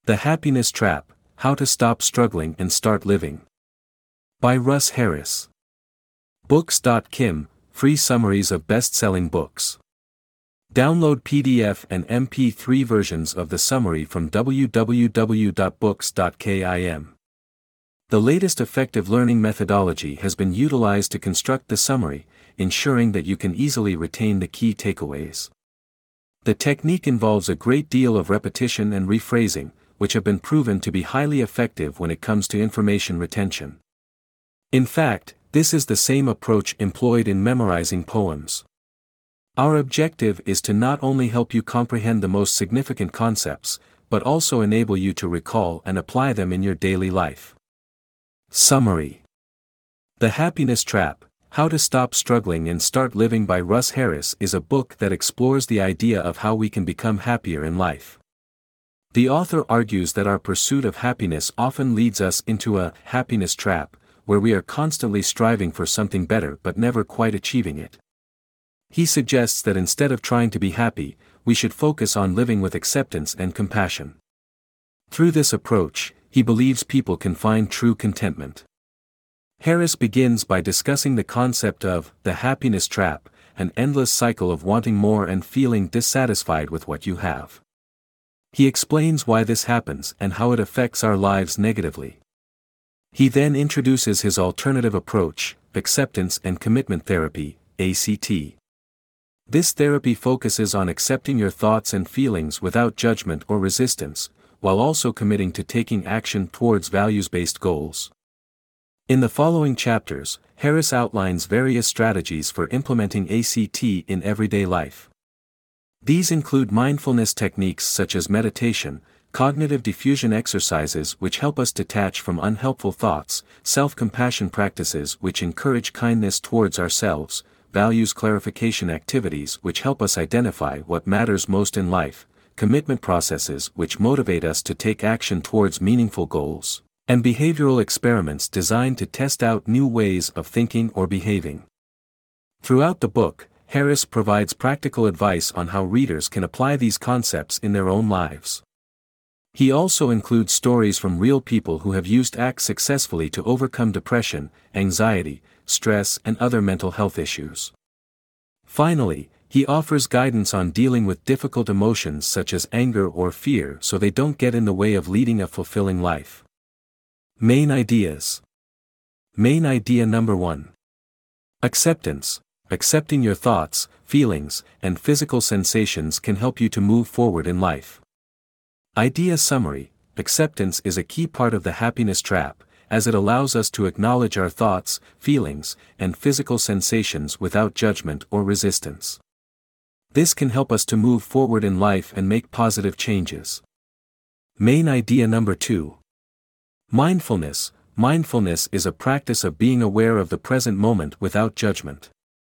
The Happiness Trap: How to Stop Struggling and Start Living. By Russ Harris. Books.com, free summaries of best-selling books. Download PDF and MP3 versions of the summary from www.books.com. The latest effective learning methodology has been utilized to construct the summary, ensuring that you can easily retain the key takeaways. The technique involves a great deal of repetition and rephrasing, which have been proven to be highly effective when it comes to information retention. In fact, this is the same approach employed in memorizing poems. Our objective is to not only help you comprehend the most significant concepts, but also enable you to recall and apply them in your daily life. Summary: The Happiness Trap: How to Stop Struggling and Start Living by Russ Harris is a book that explores the idea of how we can become happier in life. The author argues that our pursuit of happiness often leads us into a happiness trap, where we are constantly striving for something better but never quite achieving it. He suggests that instead of trying to be happy, we should focus on living with acceptance and compassion. Through this approach, he believes people can find true contentment. Harris begins by discussing the concept of the happiness trap, an endless cycle of wanting more and feeling dissatisfied with what you have. He explains why this happens and how it affects our lives negatively. He then introduces his alternative approach, acceptance and commitment therapy, ACT. This therapy focuses on accepting your thoughts and feelings without judgment or resistance, while also committing to taking action towards values-based goals. In the following chapters, Harris outlines various strategies for implementing ACT in everyday life. These include mindfulness techniques such as meditation, cognitive diffusion exercises which help us detach from unhelpful thoughts, self-compassion practices which encourage kindness towards ourselves, values clarification activities which help us identify what matters most in life, commitment processes which motivate us to take action towards meaningful goals, and behavioral experiments designed to test out new ways of thinking or behaving. Throughout the book, Harris provides practical advice on how readers can apply these concepts in their own lives. He also includes stories from real people who have used ACT successfully to overcome depression, anxiety, stress and other mental health issues. Finally, he offers guidance on dealing with difficult emotions such as anger or fear so they don't get in the way of leading a fulfilling life. Main ideas. Main idea number 1. Acceptance. Accepting your thoughts, feelings, and physical sensations can help you to move forward in life. Idea summary: acceptance is a key part of the happiness trap, as it allows us to acknowledge our thoughts, feelings, and physical sensations without judgment or resistance. This can help us to move forward in life and make positive changes. Main idea number 2. Mindfulness. Mindfulness is a practice of being aware of the present moment without judgment.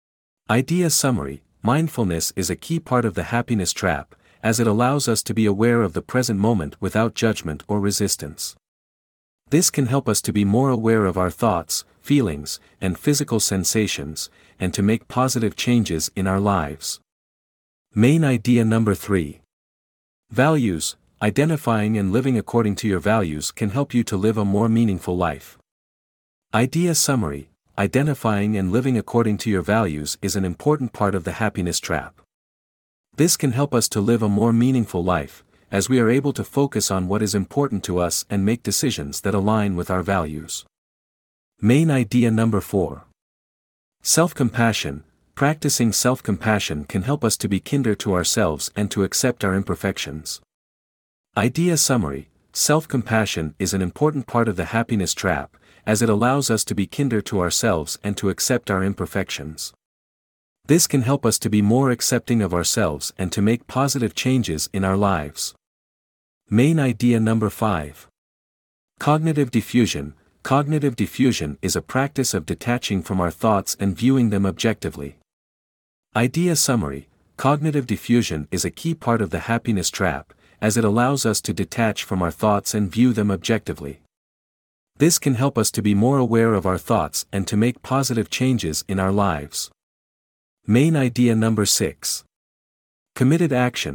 Idea summary: mindfulness is a key part of the happiness trap, as it allows us to be aware of the present moment without judgment or resistance. This can help us to be more aware of our thoughts, feelings, and physical sensations, and to make positive changes in our lives. Main idea number 3. Values. Identifying and living according to your values can help you to live a more meaningful life. Idea summary: identifying and living according to your values is an important part of the happiness trap. This can help us to live a more meaningful life, as we are able to focus on what is important to us and make decisions that align with our values. Main idea number 4. Self-compassion. Practicing self-compassion can help us to be kinder to ourselves and to accept our imperfections. Idea summary: self-compassion is an important part of the happiness trap, as it allows us to be kinder to ourselves and to accept our imperfections. This can help us to be more accepting of ourselves and to make positive changes in our lives. Main idea number 5. Cognitive diffusion. Cognitive diffusion is a practice of detaching from our thoughts and viewing them objectively. Idea summary: cognitive diffusion is a key part of the happiness trap, as it allows us to detach from our thoughts and view them objectively. This can help us to be more aware of our thoughts and to make positive changes in our lives. Main idea number 6. Committed action.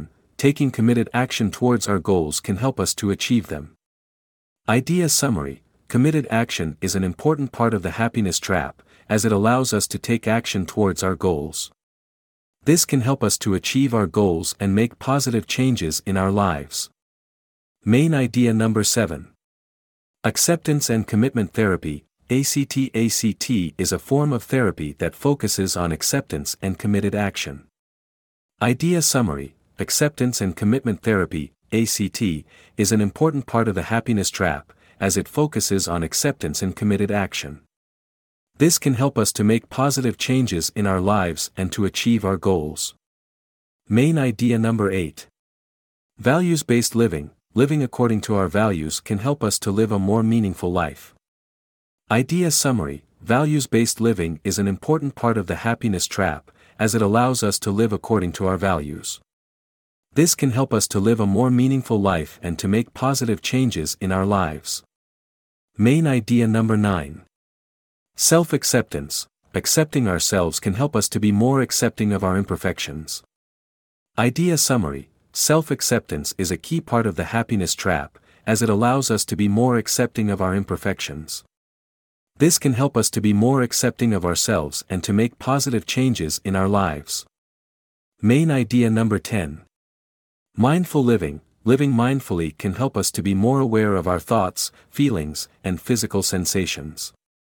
taking committed action towards our goals can help us to achieve them. Idea summary: committed action is an important part of the happiness trap, as it allows us to take action towards our goals. This can help us to achieve our goals and make positive changes in our lives. Main idea number 7. Acceptance and commitment therapy, ACT. ACT is a form of therapy that focuses on acceptance and committed action. Idea summary: acceptance and commitment therapy, ACT, is an important part of the happiness trap, as it focuses on acceptance and committed action. This can help us to make positive changes in our lives and to achieve our goals. Main idea number 8. Values-based living, living according to our values can help us to live a more meaningful life. Idea summary: values-based living is an important part of the happiness trap, as it allows us to live according to our values. This can help us to live a more meaningful life and to make positive changes in our lives. Main idea number 9. Self-acceptance, accepting ourselves can help us to be more accepting of our imperfections. Idea summary: self-acceptance is a key part of the happiness trap, as it allows us to be more accepting of our imperfections. This can help us to be more accepting of ourselves and to make positive changes in our lives. Main idea number 10. Mindful living, living mindfully can help us to be more aware of our thoughts, feelings, and physical sensations.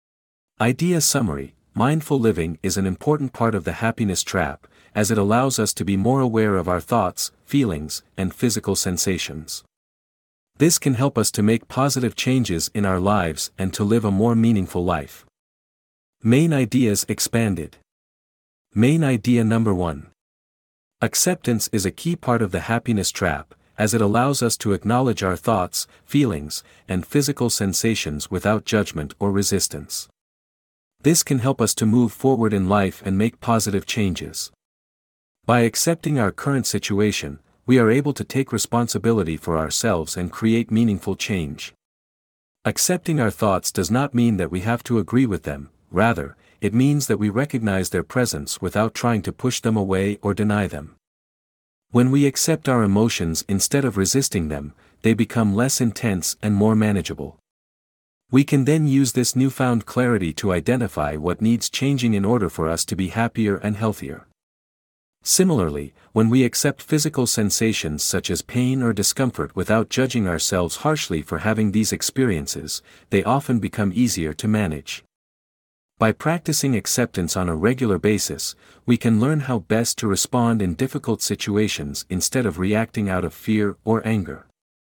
Idea summary: mindful living is an important part of the happiness trap, as it allows us to be more aware of our thoughts, feelings, and physical sensations. This can help us to make positive changes in our lives and to live a more meaningful life. Main ideas expanded. Main idea number 1. Acceptance is a key part of the happiness trap, as it allows us to acknowledge our thoughts, feelings, and physical sensations without judgment or resistance. This can help us to move forward in life and make positive changes. By accepting our current situation, we are able to take responsibility for ourselves and create meaningful change. Accepting our thoughts does not mean that we have to agree with them, rather, it means that we recognize their presence without trying to push them away or deny them. When we accept our emotions instead of resisting them, they become less intense and more manageable. We can then use this newfound clarity to identify what needs changing in order for us to be happier and healthier. Similarly, when we accept physical sensations such as pain or discomfort without judging ourselves harshly for having these experiences, they often become easier to manage. By practicing acceptance on a regular basis, we can learn how best to respond in difficult situations instead of reacting out of fear or anger.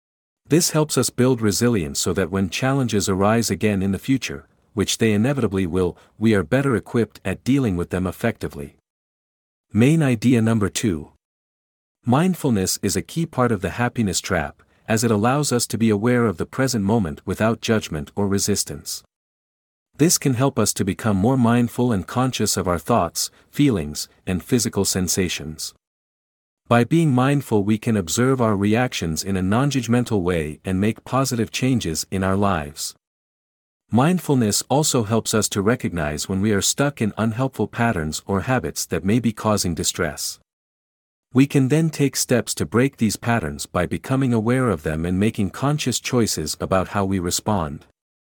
This helps us build resilience so that when challenges arise again in the future, which they inevitably will, we are better equipped at dealing with them effectively. Main idea number 2. Mindfulness is a key part of the happiness trap, as it allows us to be aware of the present moment without judgment or resistance. This can help us to become more mindful and conscious of our thoughts, feelings, and physical sensations. By being mindful, we can observe our reactions in a non-judgmental way and make positive changes in our lives. Mindfulness also helps us to recognize when we are stuck in unhelpful patterns or habits that may be causing distress. We can then take steps to break these patterns by becoming aware of them and making conscious choices about how we respond.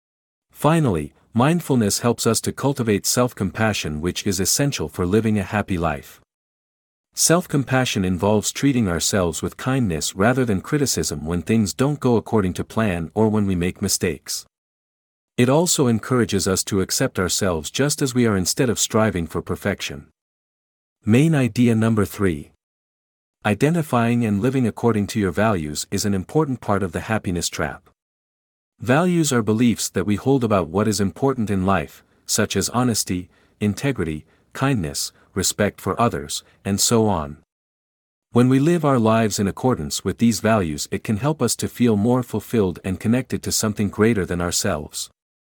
Finally, mindfulness helps us to cultivate self-compassion, which is essential for living a happy life. Self-compassion involves treating ourselves with kindness rather than criticism when things don't go according to plan or when we make mistakes. It also encourages us to accept ourselves just as we are instead of striving for perfection. Main idea number 3. Identifying and living according to your values is an important part of the happiness trap. Values are beliefs that we hold about what is important in life, such as honesty, integrity, kindness, respect for others, and so on. When we live our lives in accordance with these values, it can help us to feel more fulfilled and connected to something greater than ourselves.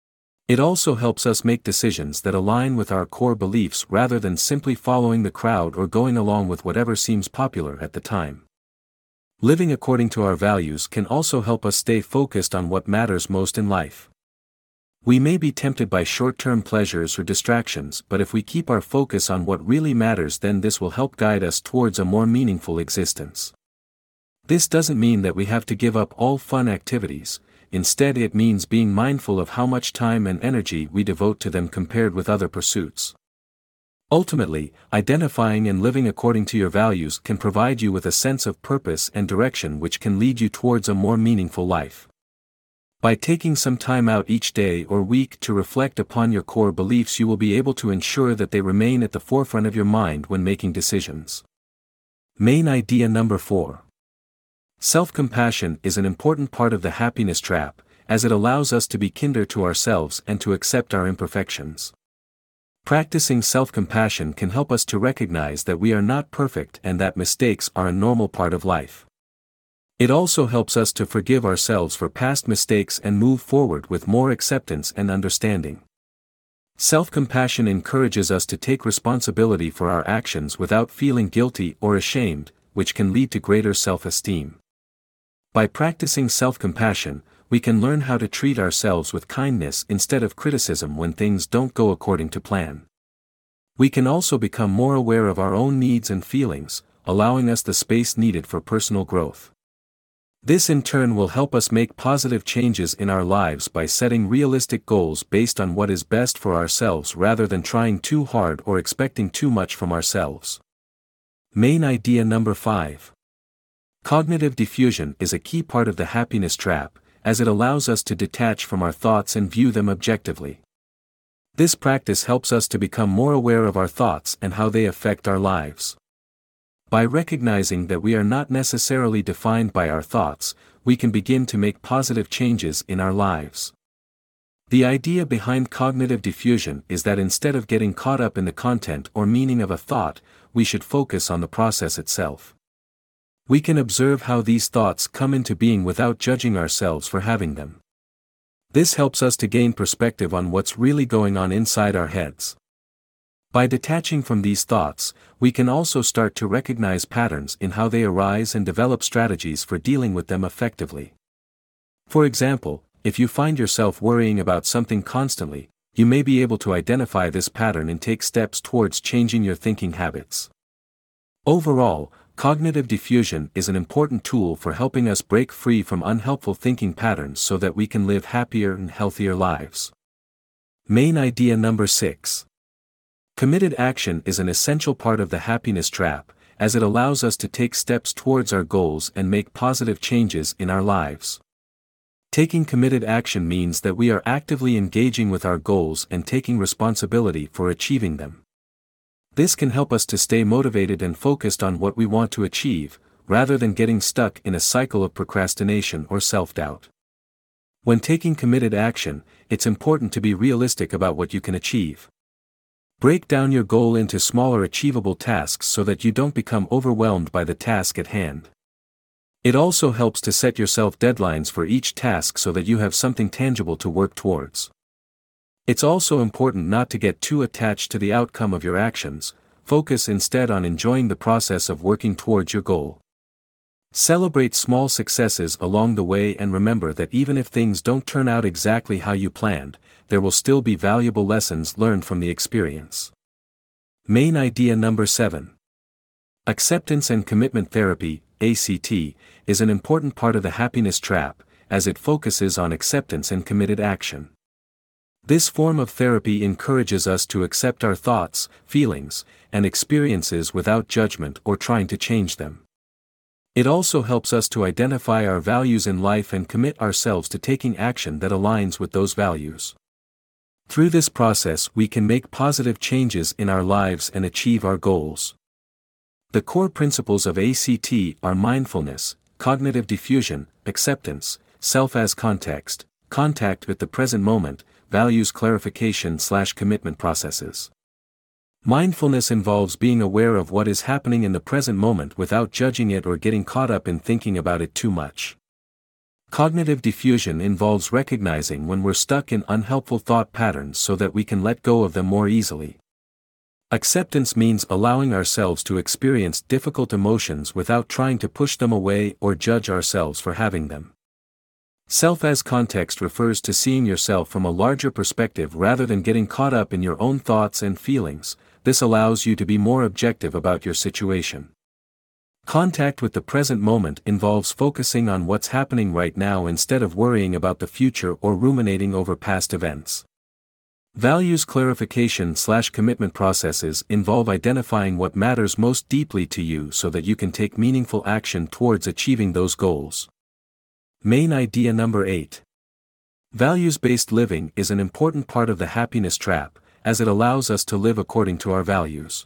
It also helps us make decisions that align with our core beliefs rather than simply following the crowd or going along with whatever seems popular at the time. Living according to our values can also help us stay focused on what matters most in life. We may be tempted by short-term pleasures or distractions, but if we keep our focus on what really matters, then this will help guide us towards a more meaningful existence. This doesn't mean that we have to give up all fun activities. Instead, it means being mindful of how much time and energy we devote to them compared with other pursuits. Ultimately, identifying and living according to your values can provide you with a sense of purpose and direction which can lead you towards a more meaningful life. By taking some time out each day or week to reflect upon your core beliefs, you will be able to ensure that they remain at the forefront of your mind when making decisions. Main idea number 4. Self-compassion is an important part of the happiness trap, as it allows us to be kinder to ourselves and to accept our imperfections. Practicing self-compassion can help us to recognize that we are not perfect and that mistakes are a normal part of life. It also helps us to forgive ourselves for past mistakes and move forward with more acceptance and understanding. Self-compassion encourages us to take responsibility for our actions without feeling guilty or ashamed, which can lead to greater self-esteem. By practicing self-compassion, we can learn how to treat ourselves with kindness instead of criticism when things don't go according to plan. We can also become more aware of our own needs and feelings, allowing us the space needed for personal growth. This in turn will help us make positive changes in our lives by setting realistic goals based on what is best for ourselves rather than trying too hard or expecting too much from ourselves. Main idea number 5. Cognitive diffusion is a key part of the happiness trap, as it allows us to detach from our thoughts and view them objectively. This practice helps us to become more aware of our thoughts and how they affect our lives. By recognizing that we are not necessarily defined by our thoughts, we can begin to make positive changes in our lives. The idea behind cognitive diffusion is that instead of getting caught up in the content or meaning of a thought, we should focus on the process itself. We can observe how these thoughts come into being without judging ourselves for having them. This helps us to gain perspective on what's really going on inside our heads. By detaching from these thoughts, we can also start to recognize patterns in how they arise and develop strategies for dealing with them effectively. For example, if you find yourself worrying about something constantly, you may be able to identify this pattern and take steps towards changing your thinking habits. Overall, cognitive diffusion is an important tool for helping us break free from unhelpful thinking patterns so that we can live happier and healthier lives. Main idea number 6. Committed action is an essential part of the happiness trap, as it allows us to take steps towards our goals and make positive changes in our lives. Taking committed action means that we are actively engaging with our goals and taking responsibility for achieving them. This can help us to stay motivated and focused on what we want to achieve, rather than getting stuck in a cycle of procrastination or self-doubt. When taking committed action, it's important to be realistic about what you can achieve. Break down your goal into smaller achievable tasks so that you don't become overwhelmed by the task at hand. It also helps to set yourself deadlines for each task so that you have something tangible to work towards. It's also important not to get too attached to the outcome of your actions. Focus instead on enjoying the process of working towards your goal. Celebrate small successes along the way and remember that even if things don't turn out exactly how you planned, there will still be valuable lessons learned from the experience. Main idea number 7. Acceptance and commitment therapy, ACT, is an important part of the happiness trap, as it focuses on acceptance and committed action. This form of therapy encourages us to accept our thoughts, feelings, and experiences without judgment or trying to change them. It also helps us to identify our values in life and commit ourselves to taking action that aligns with those values. Through this process, we can make positive changes in our lives and achieve our goals. The core principles of ACT are mindfulness, cognitive diffusion, acceptance, self as context, contact with the present moment, values clarification/commitment processes. Mindfulness involves being aware of what is happening in the present moment without judging it or getting caught up in thinking about it too much. Cognitive diffusion involves recognizing when we're stuck in unhelpful thought patterns so that we can let go of them more easily. Acceptance means allowing ourselves to experience difficult emotions without trying to push them away or judge ourselves for having them. Self as context refers to seeing yourself from a larger perspective rather than getting caught up in your own thoughts and feelings. This allows you to be more objective about your situation. Contact with the present moment involves focusing on what's happening right now instead of worrying about the future or ruminating over past events. Values clarification/commitment processes involve identifying what matters most deeply to you so that you can take meaningful action towards achieving those goals. Main idea number 8. Values-based living is an important part of the happiness trap, as it allows us to live according to our values.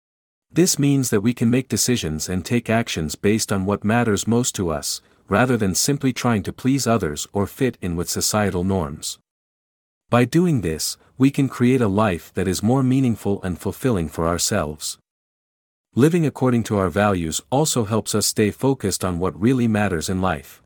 This means that we can make decisions and take actions based on what matters most to us, rather than simply trying to please others or fit in with societal norms. By doing this, we can create a life that is more meaningful and fulfilling for ourselves. Living according to our values also helps us stay focused on what really matters in life.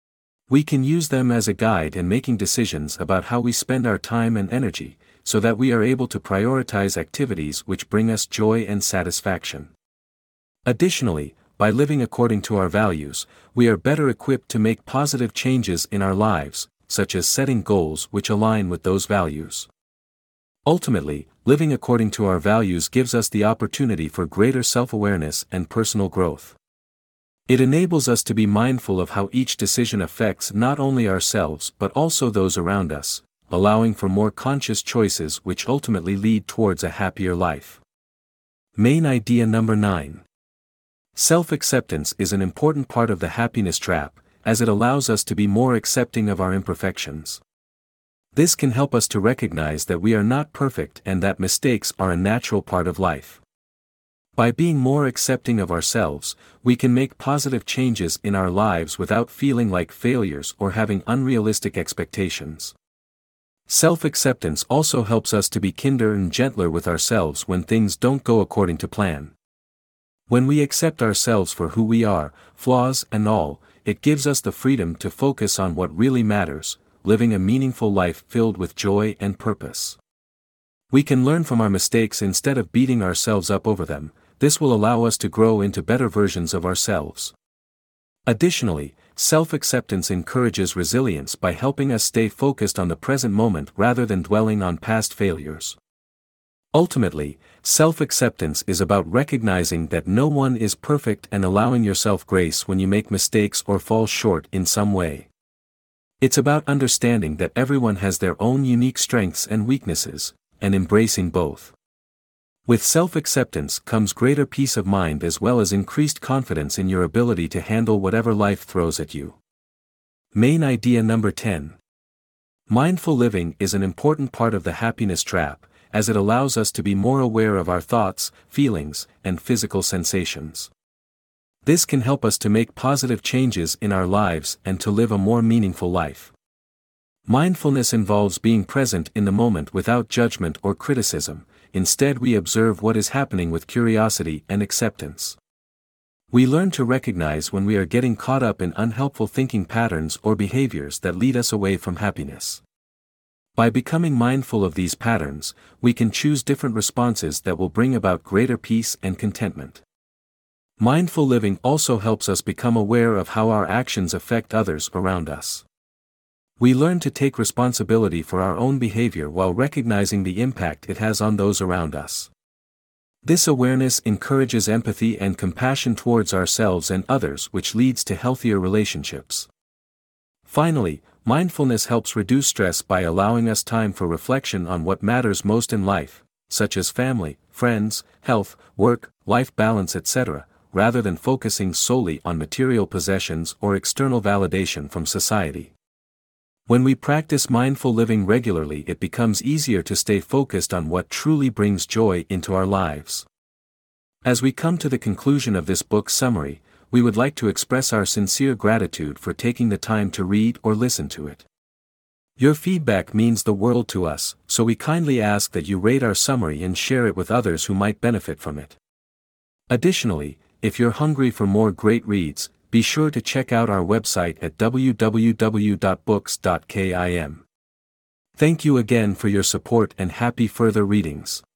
We can use them as a guide in making decisions about how we spend our time and energy, so that we are able to prioritize activities which bring us joy and satisfaction. Additionally, by living according to our values, we are better equipped to make positive changes in our lives, such as setting goals which align with those values. Ultimately, living according to our values gives us the opportunity for greater self-awareness and personal growth. It enables us to be mindful of how each decision affects not only ourselves but also those around us, allowing for more conscious choices which ultimately lead towards a happier life. Main idea number 9. Self-acceptance is an important part of the happiness trap, as it allows us to be more accepting of our imperfections. This can help us to recognize that we are not perfect and that mistakes are a natural part of life. By being more accepting of ourselves, we can make positive changes in our lives without feeling like failures or having unrealistic expectations. Self-acceptance also helps us to be kinder and gentler with ourselves when things don't go according to plan. When we accept ourselves for who we are, flaws and all, it gives us the freedom to focus on what really matters, living a meaningful life filled with joy and purpose. We can learn from our mistakes instead of beating ourselves up over them. This will allow us to grow into better versions of ourselves. Additionally, self-acceptance encourages resilience by helping us stay focused on the present moment rather than dwelling on past failures. Ultimately, self-acceptance is about recognizing that no one is perfect and allowing yourself grace when you make mistakes or fall short in some way. It's about understanding that everyone has their own unique strengths and weaknesses, and embracing both. With self-acceptance comes greater peace of mind as well as increased confidence in your ability to handle whatever life throws at you. Main idea number 10. Mindful living is an important part of the happiness trap, as it allows us to be more aware of our thoughts, feelings, and physical sensations. This can help us to make positive changes in our lives and to live a more meaningful life. Mindfulness involves being present in the moment without judgment or criticism. Instead, we observe what is happening with curiosity and acceptance. We learn to recognize when we are getting caught up in unhelpful thinking patterns or behaviors that lead us away from happiness. By becoming mindful of these patterns, we can choose different responses that will bring about greater peace and contentment. Mindful living also helps us become aware of how our actions affect others around us. We learn to take responsibility for our own behavior while recognizing the impact it has on those around us. This awareness encourages empathy and compassion towards ourselves and others, which leads to healthier relationships. Finally, mindfulness helps reduce stress by allowing us time for reflection on what matters most in life, such as family, friends, health, work, life balance, etc., rather than focusing solely on material possessions or external validation from society. When we practice mindful living regularly, it becomes easier to stay focused on what truly brings joy into our lives. As we come to the conclusion of this book summary, we would like to express our sincere gratitude for taking the time to read or listen to it. Your feedback means the world to us, so we kindly ask that you rate our summary and share it with others who might benefit from it. Additionally, if you're hungry for more great reads, be sure to check out our website at www.books.kim. Thank you again for your support and happy further readings.